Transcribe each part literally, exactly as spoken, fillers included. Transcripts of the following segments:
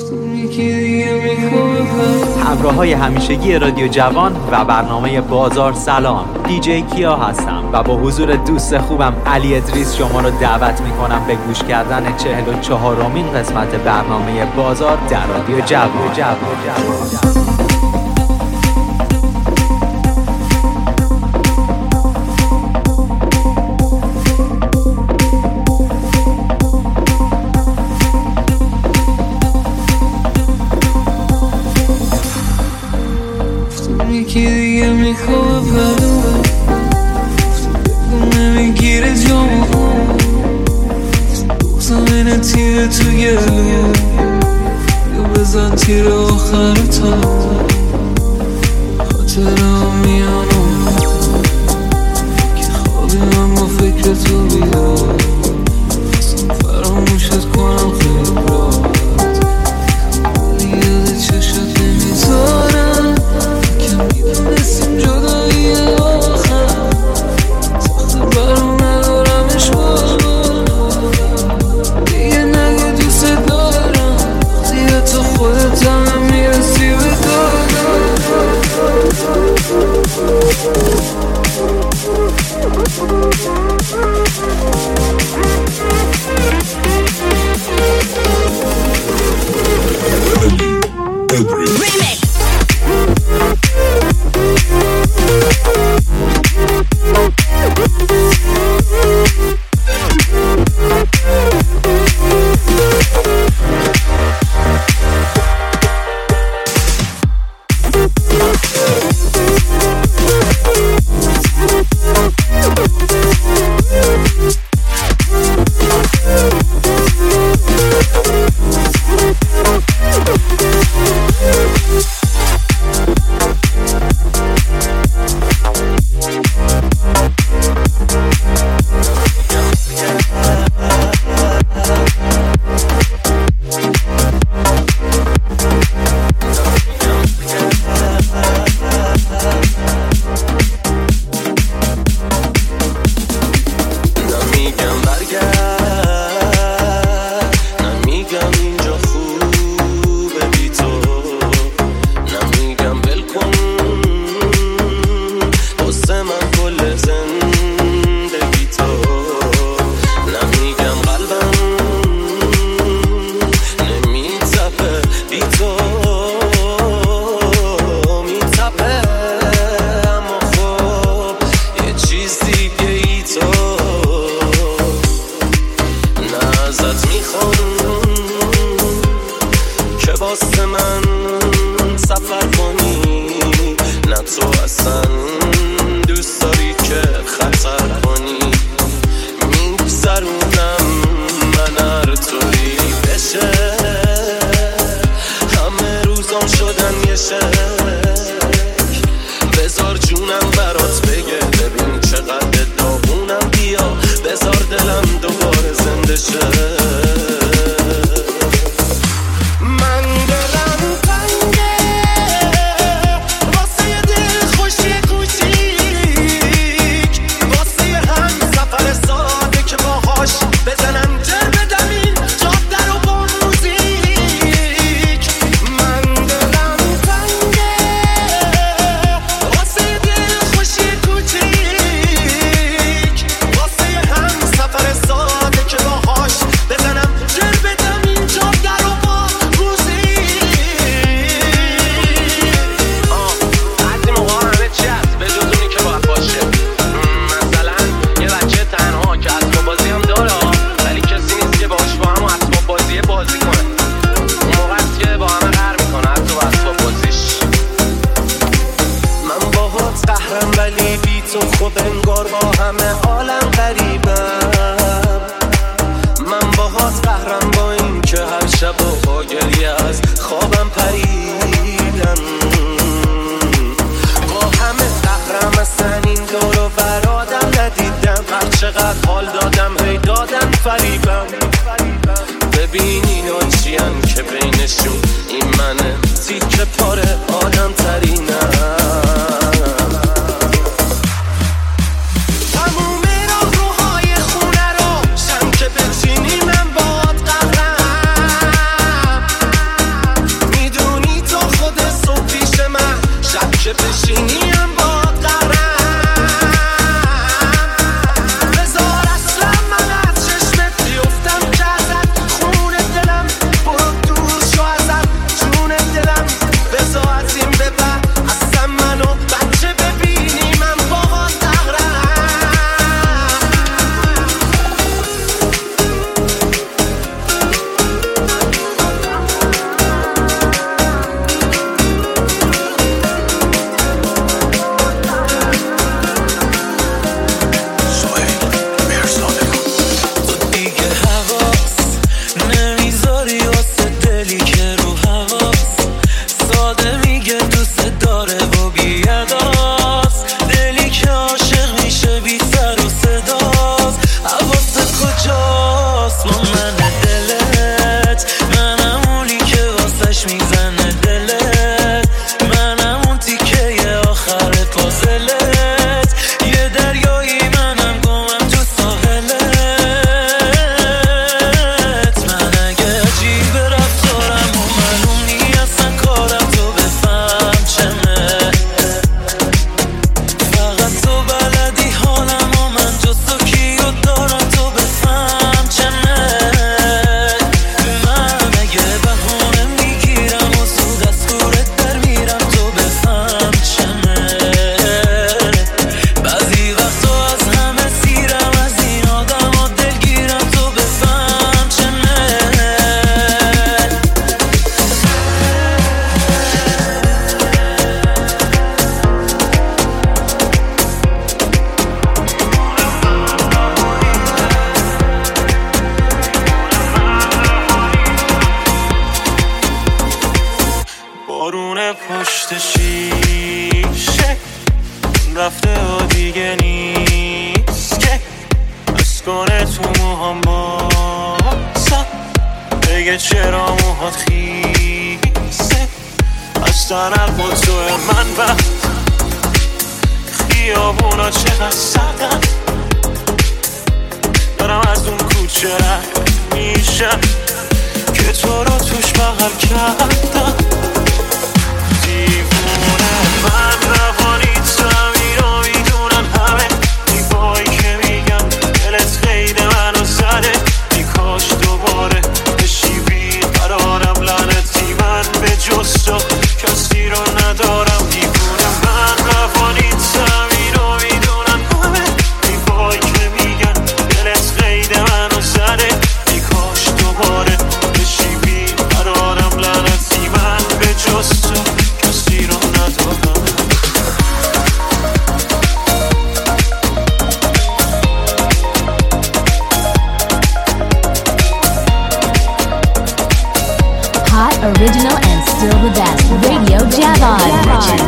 همراهای همیشگی رادیو جوان و برنامه بازار سلام، دی جی کیا هستم و با حضور دوست خوبم علی ادریس شما رو دعوت میکنم به گوش کردن چهل و چهارمین قسمت برنامه بازار در رادیو جوان. جوان. جوان. یکی دیگه میخواه پدوه نمیگیره جامو بغزم اینه تیره تو گلو یا بزن تیر آخر تا خاطرم میانم که خوابی من با فکر تو بیدار اصلا فراموشت کنم خیلی راحت یاد چشت نمیذارم میدونستیم جدایی آخر سخت برام ندارمش بابا دیگه نگه دوست دارم دیگه تو خودت هم میرسی به دادم Remix. پشت شیشه رفته و دیگه نیست که بس کنه تو موهام باسم بگه چرا موهات خیسه از طرف و تو من وقت خیابونا چقدر سردن دارم از اون کوچه رد میشم که تو رو توش بغل کردم دیوونه من روانی زمین رو میدونن همه دیوایی که میگم دلت خیلی منو زده میکاش دوباره بشی بیقرارم لعنتی من به جز تو کسی رو ندارم دیوونه من روانی زمین رو میدونن همه دیوایی که میگن دلت خیلی منو زده میکاش دوباره بشی بیقرارم لعنتی من به جز تو کسی رو ندارم Hot, original, and still the best. Radio Javon.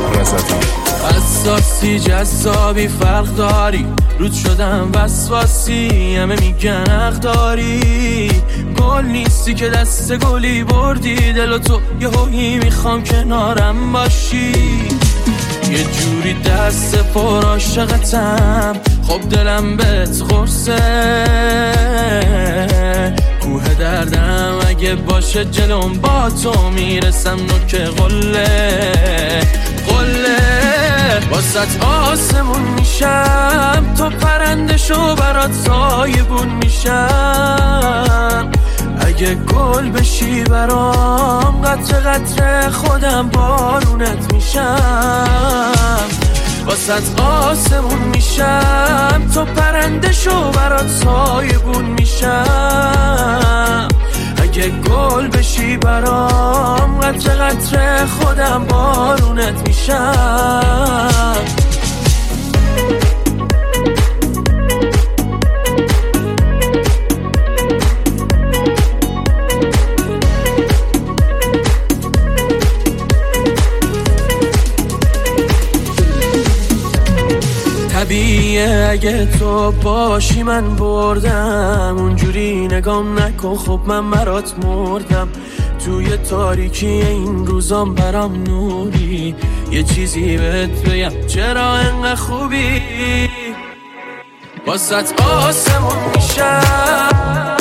اساسی جذابی فرق داری رود شدم وسواسی همه میگن حق داری گل نیستی که دست گلی بردی دل و تو یه هویی میخوام کنارم باشی یه جوری دست پر عاشقتم خب دلم بهت قرصه کوه دردم اگه باشه جلوم با تو میرسم نوک قله قله واسط آسمون میشم تو پرنده شو برات سایبون میشم اگه گل بشی برام قطره قطره خودم بارونت میشم واسط آسمون میشم تو پرنده شو برات سایبون میشم اگه گل بشی برام قطره قطره خودم بارونت میشم طبیعیه اگه تو باشی من بردم اونجوری نگام نکن خب من برات مردم توی تاریکی این روزام برام نوری یه چیزی بهت بگم چرا انقدر خوبی واسط آسمون میشم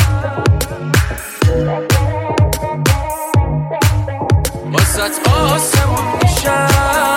واسط آسمون میشم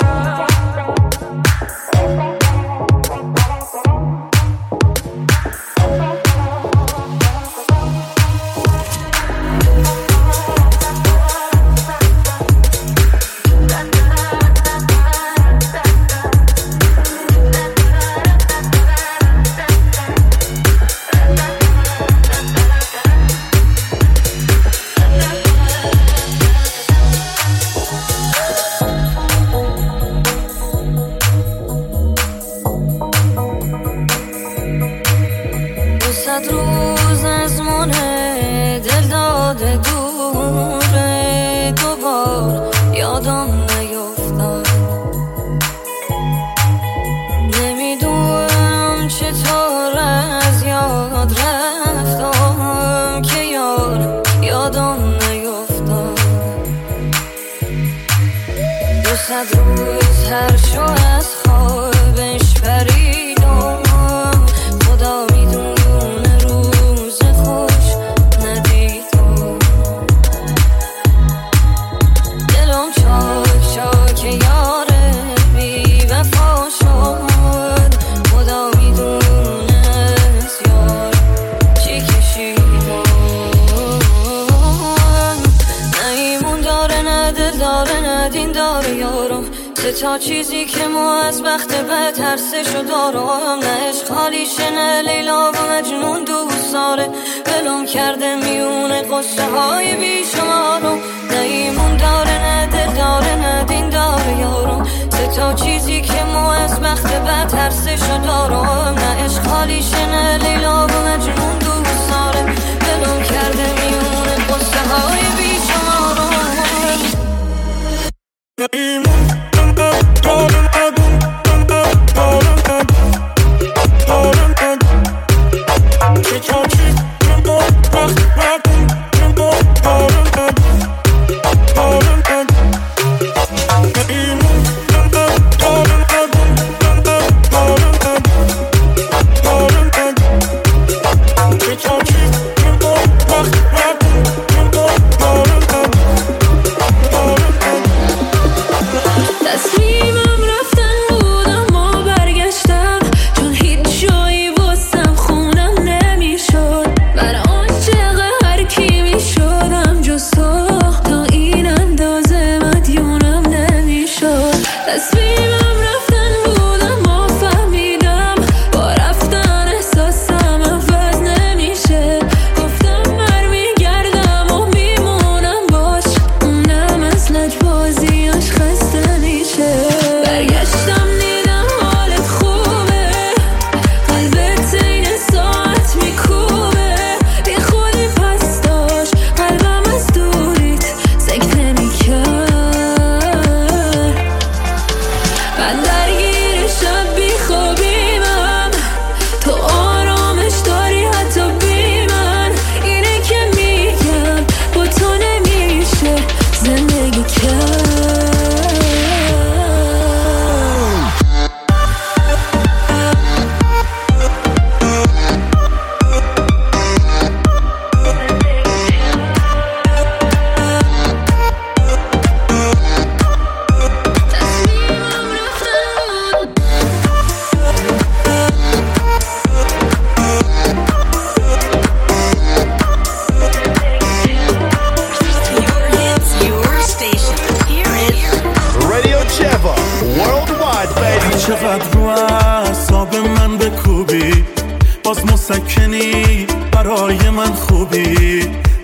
تا چیزی که ما از بخت بد ترسشو دارم نه عشق خالیشه نه لیلا و مجنون دوست داره بلوم کرده میونه قصه های بیشمارم نه ایمون داره نه دل داره نه دین داره یارم سه تا چیزی که ما از بخت بد ترسشو دارم نه عشق خالیشه نه لیلا و مجنون دوست داره بلوم کرده میونه قصه های بیشمارم نه ایمون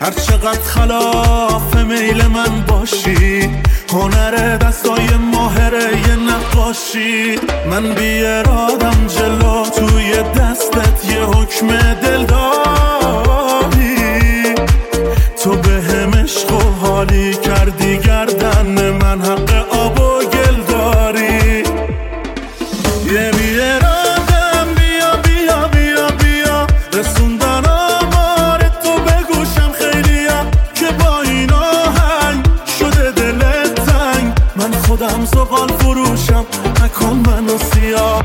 هر چقدر خلاف میل من باشی، هنر دستای ماهره یه نقاشی. من بی ارادم جلو، توی دستت یه حکم دل داری. تو به هم عشق و حالی کردی، گردن من حق آب و گل داری. یه بی ارادم بیا بیا بیا بیا، رسوندن آمار تو به گوشم خیلیا، که با این آهنگ شده دلت تنگ. من خودم زغال فروشم، نکن منو سیاه.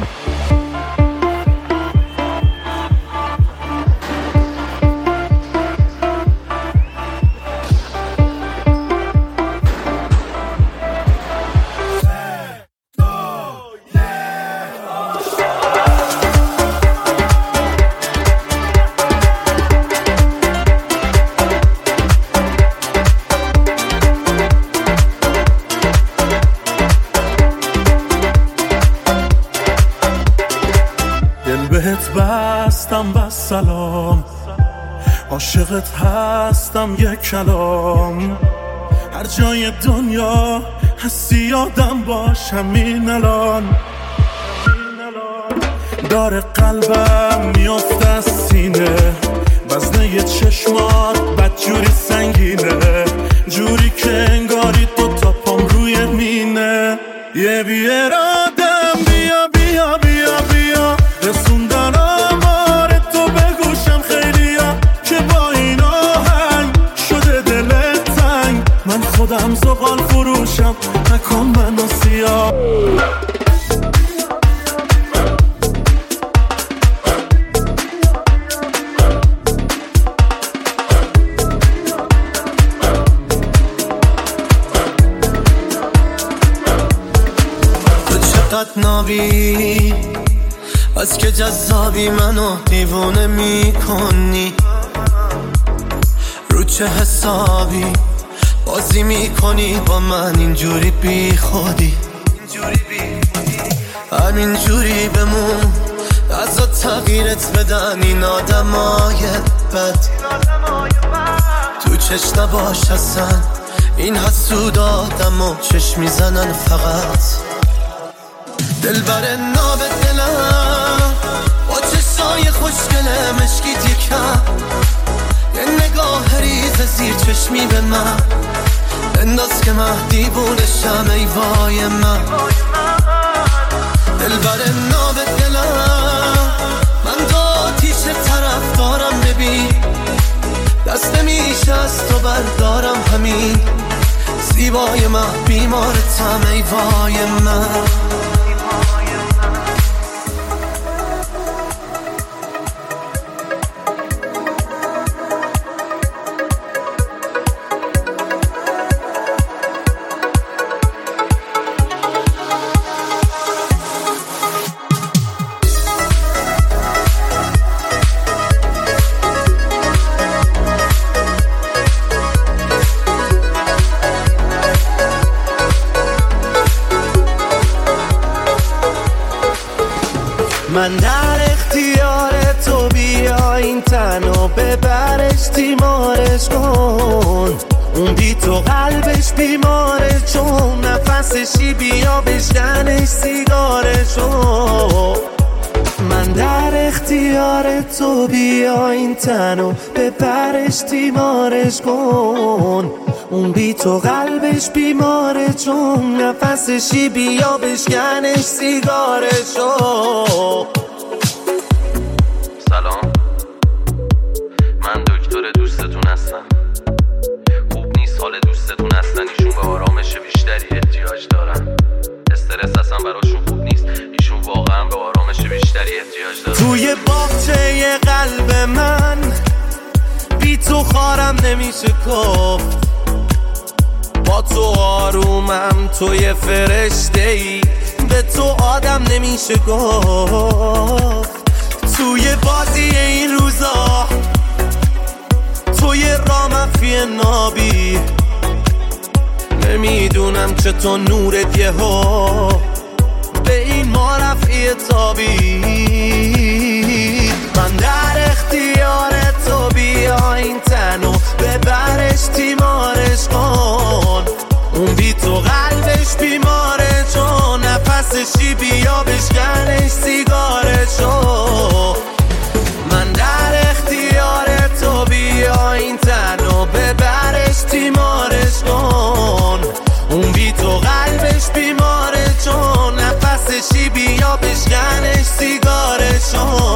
بهت بستم بس سلام، عاشقت هستم یک کلام. هر جای دنیا هستی یادم باش همین الان. داره قلبم میافته از سینه، وزنه چشمات بدجوری سنگینه، جوری که انگاری دو تا پام روی مینه. یه بی ارادم بیا بیا بیا بیا، رسوندن آمار تو به گوشم خیلیا، که با این آهنگ شده دلت تنگ. من خودم زغال فروشم، نکن منو سیاه. تو چقدر نابی، از که جذابی منو دیوونه میکنی. رو چه حسابی بازی میکنی با من اینجوری بی خودی؟ همینجوری بمون، ازا تغییرت بدن این آدمای بد. تو چشم نباش اصلا، این حسود آدم و چشم میزنن فقط. دل بر ناب دلم با چشای خوشگله مشکیت یکم، یه نگاه ریز زیر چشمی به من انداز که من دیوونشم. ای وای من دل بر ناب دلم، من دو آتیش طرف دارم. ببین دست نمیشه از تو بردارم، همین زیبای من بیمارتم. ای وای من من در اختیار تو، بیا این تن و ببرش تیمارش کن. اون بی تو قلبش بیماره، چون نفسشی بیا بشکنش سیگارشو. من در اختیار تو، بیا این تن و ببرش تیمارش کن. اون بی تو قلبش بیماره، چون نفسشی بیا بشکنش سیگارشو. سلام، من دکتر دوستتون هستم. خوب نیست حال دوستتون هستن، ایشون به آرامش بیشتری احتیاج دارن. استرس اصلا براشون خوب نیست، ایشون واقعا به آرامش بیشتری احتیاج دارن. توی باغچه قلب من بی تو خارم نمیشه گفت. با تو آرومم، توی فرشته ای، به تو آدم نمیشه گفت. توی بازی این روزا، توی رامفی نابی، نمیدونم چطور نورت یه ها به این ما رفعی تابی. من در اختیار تو، بیا این تنو ببرش تیمارش کن. اون بی تو قلبش بیماره چون نفسشی بیا بشکنش سیگارشو. من در اختیار تو بیا این تنو ببرش تیمارش کن. اون بی تو قلبش بیماره چون نفسشی بیا بشکنش سیگارشو.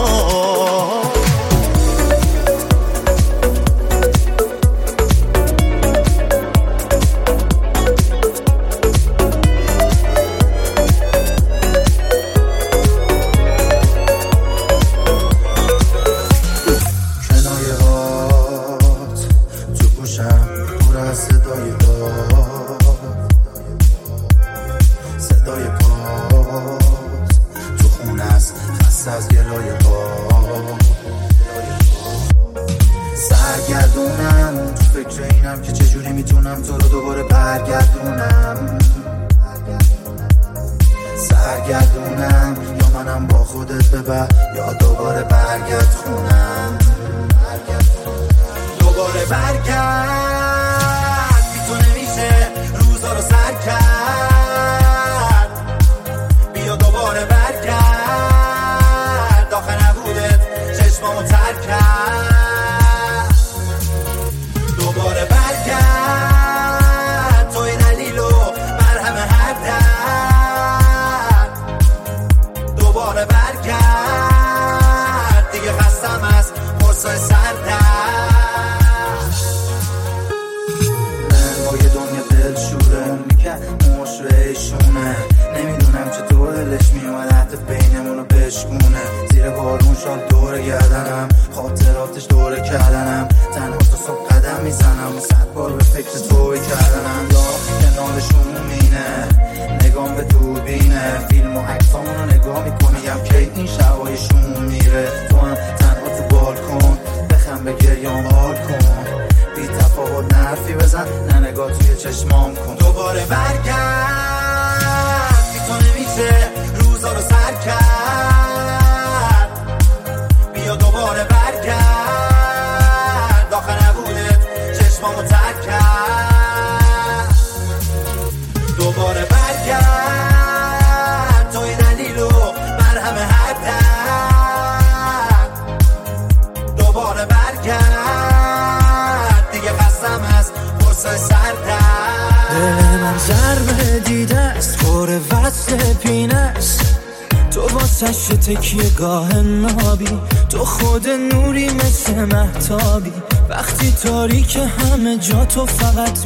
تکیه گاه نابی تو خود نوری مثل مهتابی وقتی تاریک همه جا تو فقط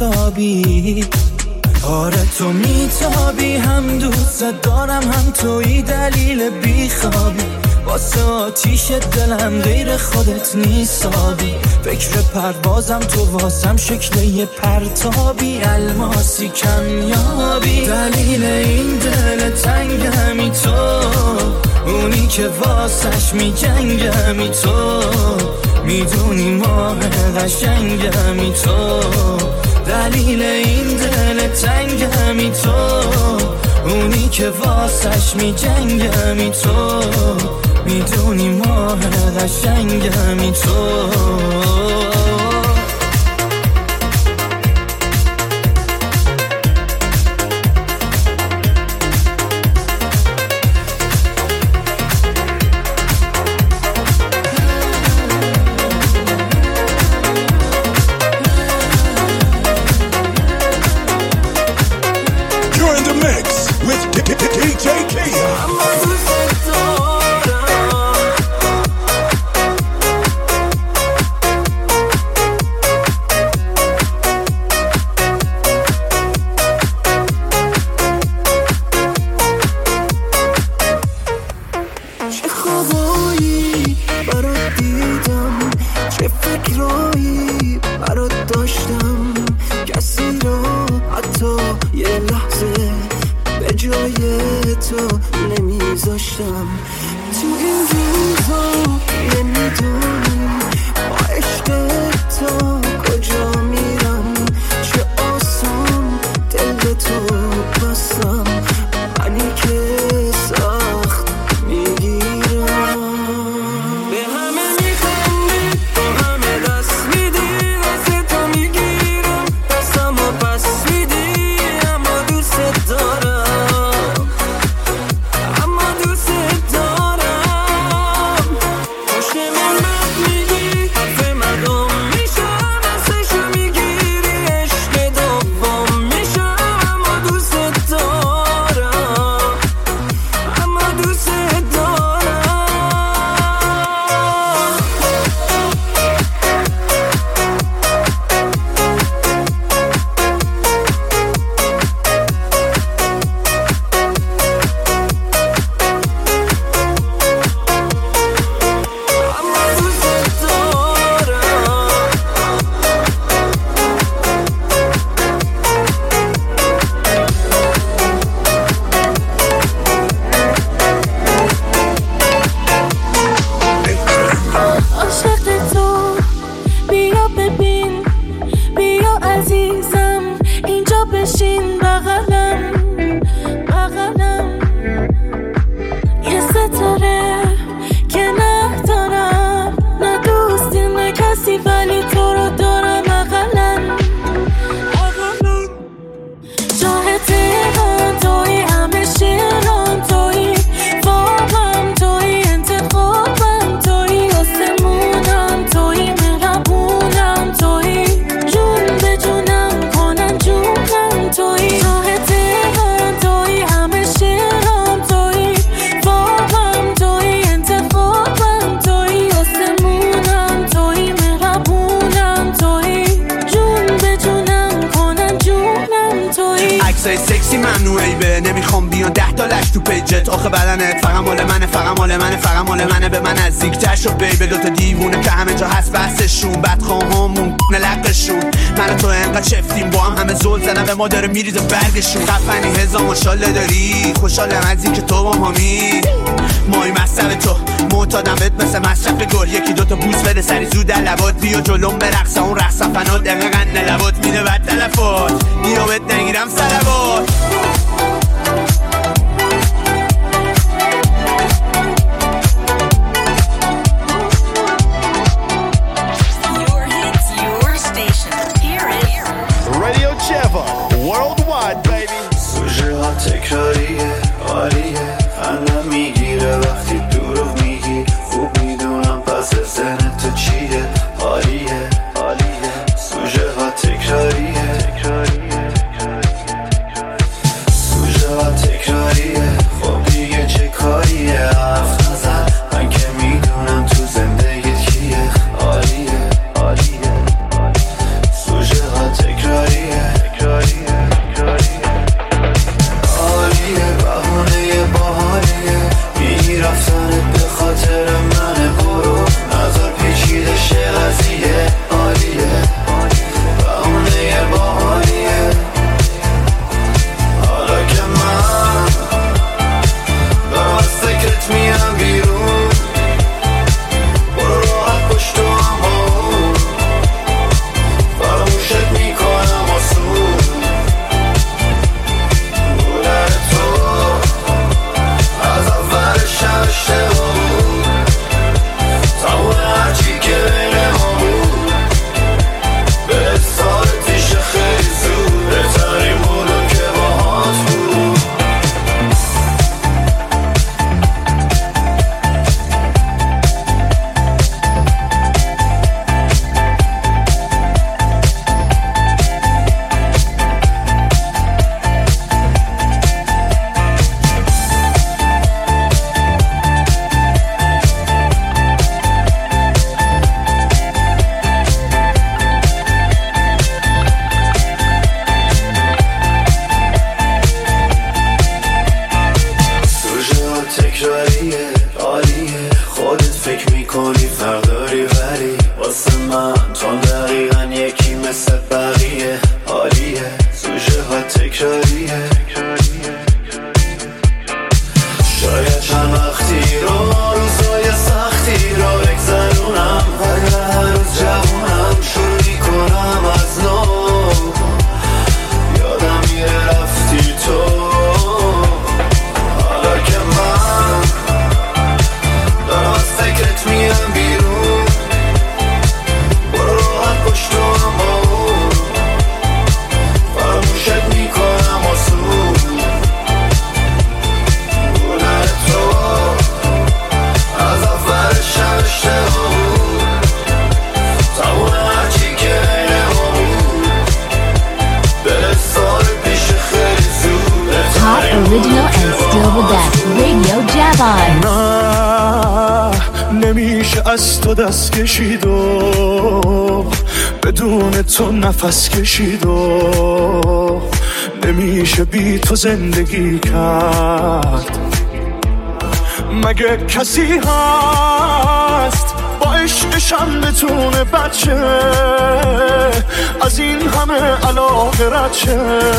میتابی. آره تو میتابی هم دوست دارم هم توی دلیل بیخوابی واسه آتیش دلم غیر خودت نیستابی. فکر پروازم تو واسم شکل یه پرتابی الماسی کمیابی. دلیل این دل تنگمی تو اونی که واسش میجنگمی تو میدونی ماه قشنگمی تو. دلیل این دل تنگمی تو اونی که واسش میجنگمی تو میدونی ماه قشنگمی تو. به همه میخندی، با همه دست میدی، عکسای سکسی ممنوعی به نمیخوام بیان ده تا لش تو پیجت. آخه بدنت فقط مال منه، فقط مال منه، فقط مال منه. به من نزدیک‌تر شو بیبه، دوتا دیوونه که همه جا هست بحثشون، بدخواهامون نلقشون. من و تو انقدر چفتیم با هم، همه زل زنم به ما داره میریزه برگشون. خفنی هزار ماشالله داری، خوشحالم از این که تو با مامی مای مصرف تو معتادم بهت مثل مصرف گل. یکی دوتا بوس بده سری زود در لبات، بیا جلوم برقص اون رقص فنات دقیقا نلبات میده بد تلفات، بیا بهت نگیرم سلوات. Radio Javon, worldwide baby. سوژه ها تکراریه، عالیه، خندم میگیره وقتی دروغ میگی. خوب میدونم پس ذهن تو چیه، عالیه، عالیه. سوژه ها تکراریه، سوژه ها تکراریه. خب دیگه چه کاریه، حرف نزن، من که میدونم تو زندگیت کیه، عالیه، عالیه. سوژه ها تکراریه، تکراریه، تکراریه. عالیه، بهونه باحالیه، میرفتنت به خاطر من. برو نظر پیچیده شه قضیه، عالیه، بهونه باحالیه. حالا که من دارم از سکرت میام بیرون، برو راحت پشت تو هم فراموشت میکنم آسون. بودن تو از اولش هم اشتباه بود، تمون هرچی که بین ما بود. به سال پیش خیلی زود بهترین بودم که باهات بود. سوژه ها تکراریه، عالیه. خودت فکر میکنی فرق داری ولی واسه من تو دقیقا یکی مثل بقیه، عالیه. سوژه ها تکراریه، شاید چند وقتی رو روزای سختی رو بگذرونم، ولی هنوز جوونم. شروع میکنم از نو، یادم میره رفتی تو. حالا که من دارم از فکرت میام بیرون، برو راحت پشت تو هم باون، فراموشت میکنم آسون. بودن تو از اولش هم اشتباه بود، تمون هرچی که بین ما بود. به سال پیش خیلی زود Hot original and still the best. Radio Javon. نه نمیشه از تو دست کشید و بدون تو نفس کشید و نمیشه بی تو زندگی کرد. مگه کسی هست با عشقشم بتونه بچه از این همه علاقه رچه؟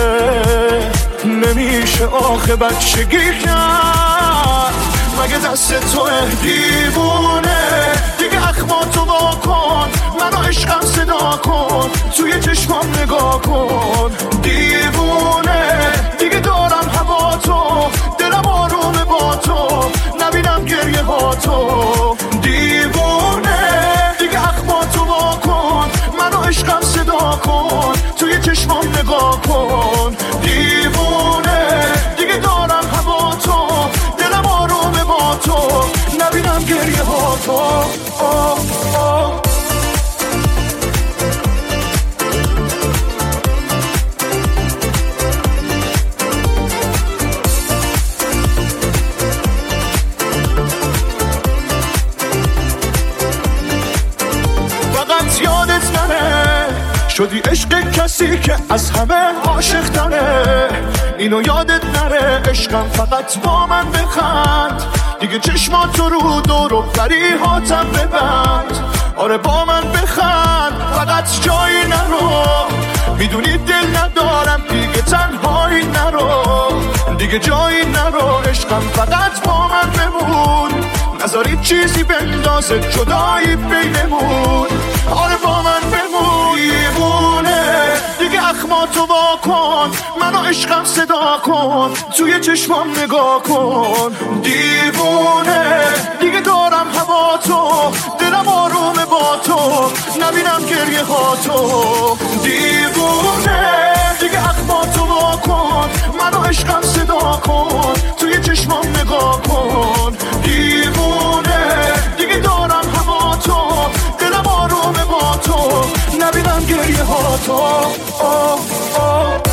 نمیشه آخه بچگی کرد. مگه دست تو دیوونه دیگه اخماتو وا کن، منو عشقم صدا کن، توی چشمام نگاه کن. دیوونه دیگه دارم هوا تو، دلم آرومه با تو، نبینم گریه ها تو. دیوونه دیگه اخماتو وا کن، منو عشقم صدا کن، توی چشمام نگاه کن. دیوونه دیگه دارم هوا تو، دلم آرومه با تو، نبینم گریه ها تو. آه آه. شدی عشق کسی که از همه عاشق تره. اینو یادت نره عشقم فقط با من بخند، دیگه چشماتو رو دور و فریحاتم ببند. آره با من بخند فقط جایی نرو، میدونی دل ندارم دیگه تنهایی نرو، دیگه جایی نرو عشقم فقط با من بمون، نذاری چیزی بندازه جدایی بینمون. آره با من بمون دیوونه، دیگه اخماتو وا کن، منو عشقم صدا کن، توی چشمام نگاه کن. دیوونه دیگه دارم هوا تو، دلم آرومه با تو، نبینم گریه ها تو. دیوونه دیگه اخماتو وا کن، منو عشقم صدا کن، توی چشمام نگاه کن. دیوونه دیگه دارم هوا تو، دلم آرومه با تو، نبینم گریه ها تو. آه آه.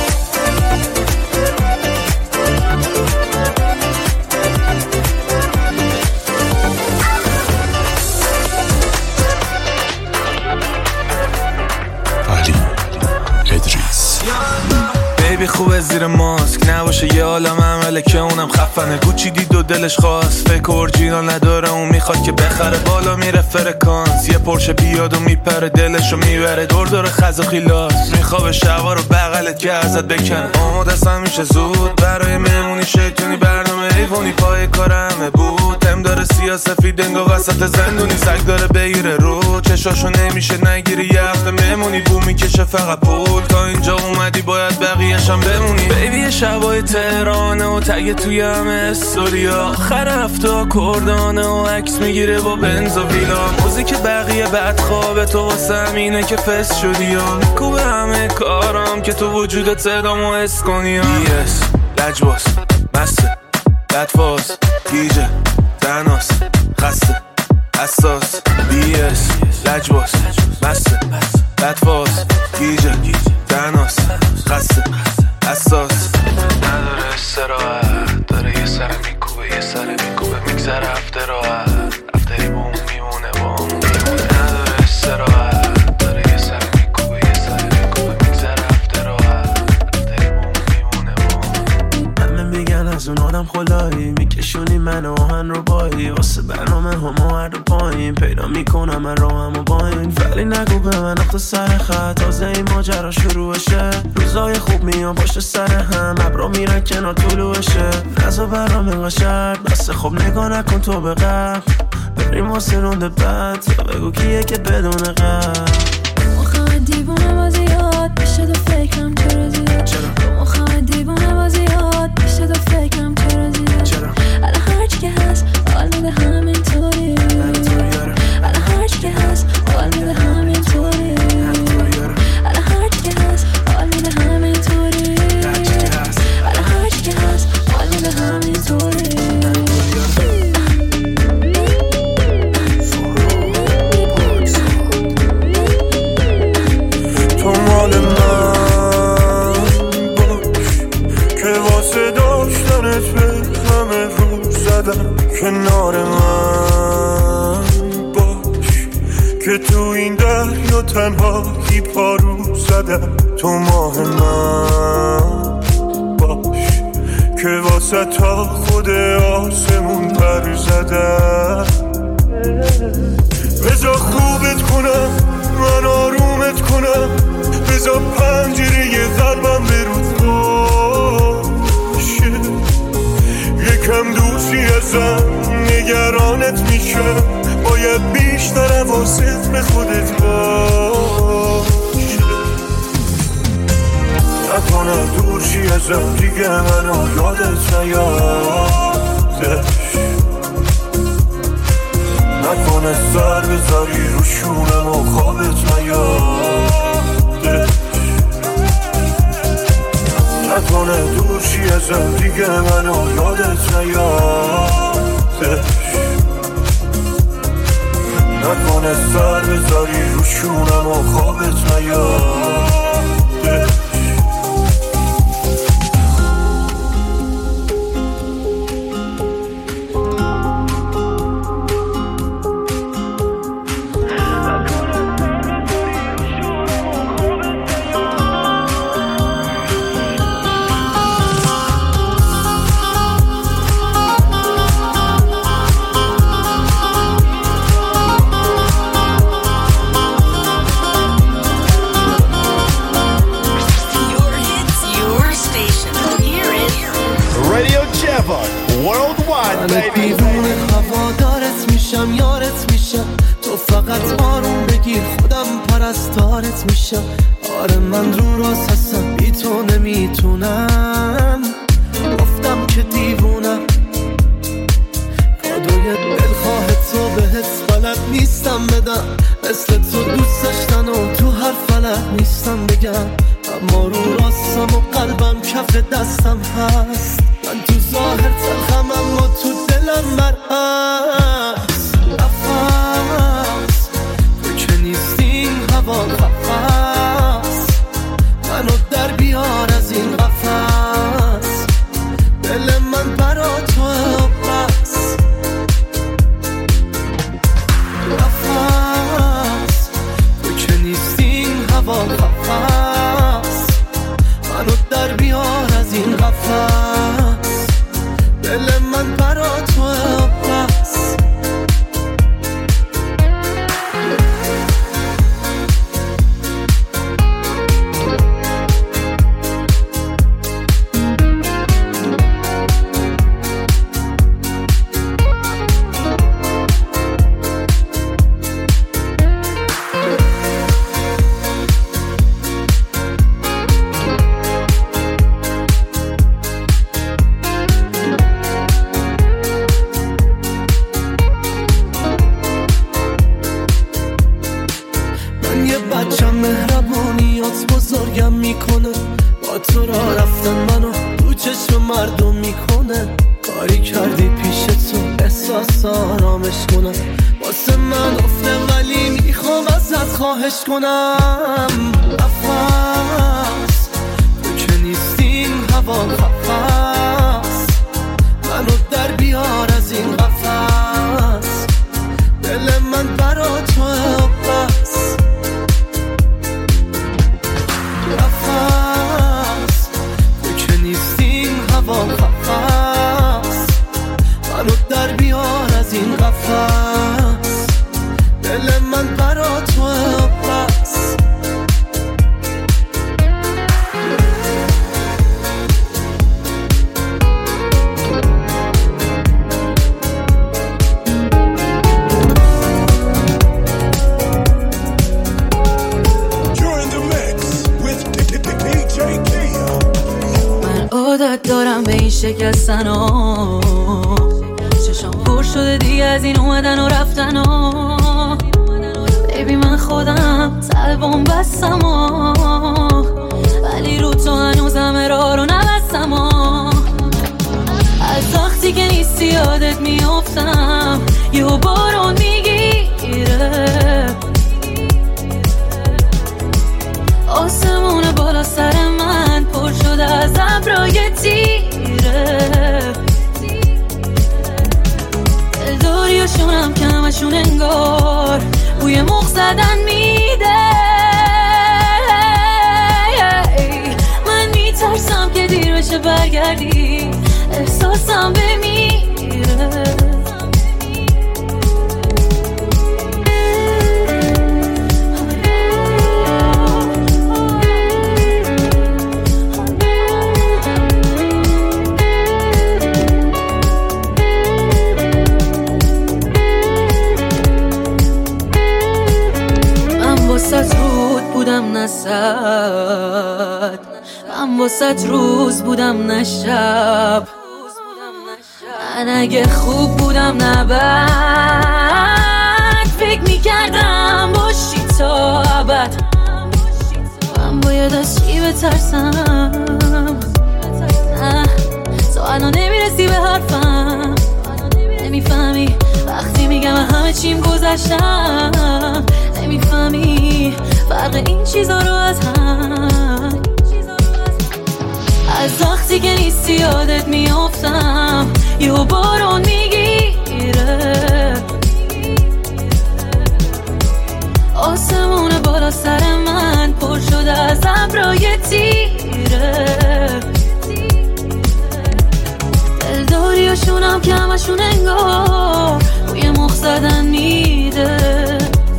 بیبی خوبه زیر ماسک نباشه یه عالم عمله که اونم خفنه، گوچی دید و دلش خواست، فکر اورجینال نداره اون میخواد که بخره، بالا میره فرکانس، یه پرشه بیاد و میپره دلشو میبره، دور دور خز و خیلاس، میخوابه شبا رو بغلت که ازت بکنه. آماده است میشه زود برای مهمونی شیطونی، برنامه ایوونی پای کارمه بود، هم داره سیاسفید انگا وسط زندونی، سگ داره بگیره رو چشاشو نمیشه نگیری، یه هفته مهمونی بو میکشه فقط پول، تا اینجا اومدی باید بقیه‌شم بمونی. بیبی شبای تهرانه و تگ توی همه استوریا، آخر هفته کردانه و عکس میگیره با بنز و ویلا، موزیک بقیه بد خوابه تو واسه همینه که فس شدی یا میکوبه همه کارم که تو وجودت صدامو حس کنی. بیس لجباس مسته بدفاز گیجه تناس خسته حساس، بیس لجباس مسته بدفاز گیجه تناس خسته حساس، نداره استراحت، داره یه سر میکوبه یه سر میکوبه، میگذره هفته راحت، هفته با اون میمونه با اون میمونه، نداره استراحت، داره یه سر میکوبه یه سر میکوبه، میگذره هفته راحت، هفته با اون میمونه با اون. همه میگن از اون آدم خلایی، میکشونی من آهن رو بایی، واسه برنامه همه هر دو پایین، پیدا میکنم من رو همه با این، ولی نگو به من اخت سر خط، تازه این ماجرا شروعشه، روزای خوب میان پشت سر هم، ابرا میرن کنار طلوعشه، نزا برام اینقا شرط، بسه خب نگاه نکن تو به قبل، بریم واسه رونده بد، یا بگو کیه که بدون قبل. مخواه دیوونه بازیات بشه دو فکرم چرا زیاد، مخواه دیوونه بازیات بشه دو فکرم چرا زیاد، الان هرچی که هست حال میده همین طوری، الان هرچی که هست حال میده همین طوری، الان هرچی که هست حال میده همین طوری، الان هرچی که هست حال میده همین طوری. تو مال من باش که واسه داشتنت به همه رو زدم، کنار من باش که تو این دریا تنهایی پارو زدم، تو ماه من باش که واسه تا خود آسمون پر زدم، بذار خوبت کنم من آرومت کنم، بذار پنجره قلبم برود باشه، یکم دوستی ازم نگرانت میشم، باید بیشتر حواست به خودت باشه، نکنه دورشی ازم دیگه منو یادت نیادش، نکنه سر بذاری رو شونم و خوابت نیادش، نکنه دورشی ازم دیگه منو یادت نیادش، نکنه سر بذاری رو شونم و خوابت نیادش. راحت میشم. آره من رو راست هستم، بی تو نمیتونم. گفتم که دیوونم، کادوی دلخواه تو بهت بلد نیستم بدم. مثل تو دوست داشتن و تو هر فلک نیستم بگم. اما رو راستم و قلبم کف دستم هست. من تو ظاهر تلخم اما تو دلم مرهست. نفس تو که نیستی این هوا قفص، منو در بیار از این قفص. دل من برا تو بس. نفس تو که نیستی این هوا قفص، منو در بیار از این قفص. دل من برا تو بس. کنم نفس تو که نیستی این هوا قفص، منو در بیار از این قفص. دل من برا تو بس. نفس تو که نیستی این هوا قفص، منو در بیار از این قفص. دل من برا تو بس. من عادت دارم به این شکستن ها، چشم پر شده دیگه از این اومدن و رفتن ها. بیبی من خودم طلبم بستم ها، ولی رو تو هنوزم راه رو نبستم ها. از وقتی که نیستی یادت میافتم، یه بارون میگیره. آسمون بالا سر من پر شده از ابرای تیره. دلداریاشونم که همشون انگار بوی مخ زدن میده. من میترسم که دیر بشه برگردی، احساسم بمیره. واسه رود بودم نسد، من واسه روز بودم نشب. من اگه خوب بودم نبد، فکر میکردم باشی تا ابد. من باید از چی بترسم؟ تو الان نمیرسی به حرفم، نمیفهمی وقتی میگم همه چیم گذشتم. نمیفهمی فرق این چیزا رو از هم. از وقتی که نیستی یادت میافتم، یه بارون میگیره. آسمون بالا سر من پر شده از ابرای تیره. دلداریاشونم که همشون انگار بوی مخ زدن میده.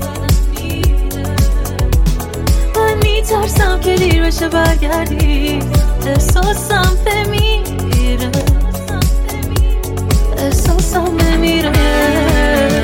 میترسم که دیر بشه برگردی، احساسم بمیره. احساسم بمیره.